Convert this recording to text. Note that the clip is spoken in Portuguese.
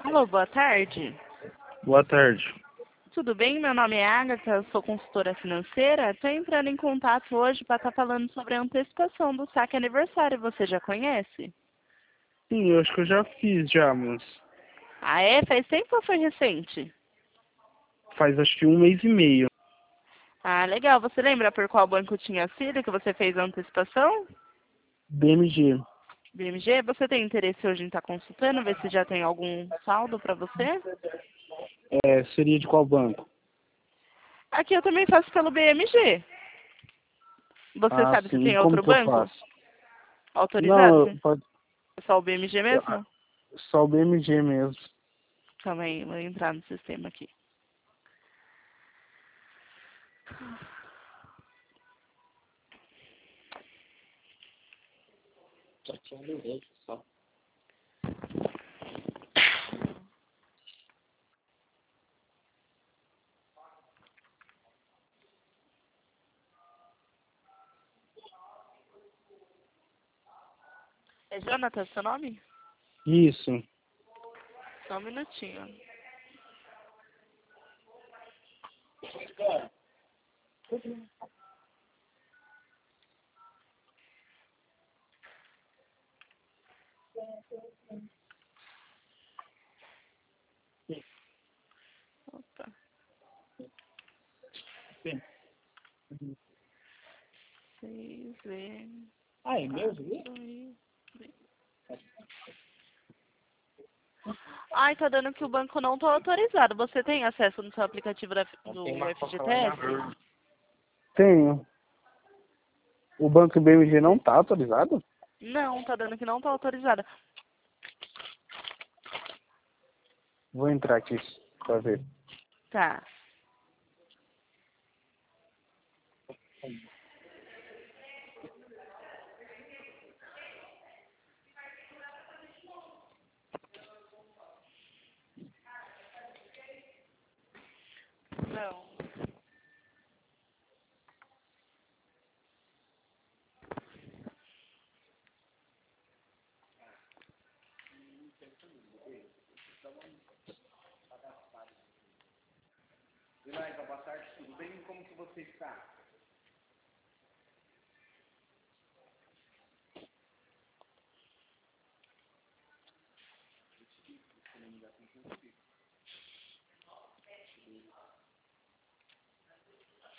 Alô, boa tarde. Boa tarde. Tudo bem? Meu nome é Agatha, sou consultora financeira. Estou entrando em contato hoje para estar falando sobre a antecipação do saque aniversário. Você já conhece? Sim, eu acho que eu já fiz já, mas Ah, é? Faz tempo ou foi recente? faz acho que 1 mês e meio. Ah, legal. Você lembra por qual banco tinha sido que você fez a antecipação? BMG. BMG? Você tem interesse hoje em estar consultando, ver se já tem algum saldo para você? Seria de qual banco? Aqui eu também faço pelo BMG. Você Ah, sabe se sim. E tem como outro que eu banco faço? autorizado? Não, pode, É só o BMG mesmo? só o BMG mesmo. Calma aí, vou entrar no sistema aqui. É Jonathan seu nome? Isso. Só um minutinho. Opa. Sim. 6V. Ah, é mesmo? Ai, tá dando que o banco não tá autorizado. Você tem acesso no seu aplicativo do FGTS? Tenho. O banco BMG não tá atualizado? Não, tá dando que não tá autorizado. Vou entrar aqui pra ver. Tá. Não. Vilaiva, boa tarde, tudo bem? Como que você está?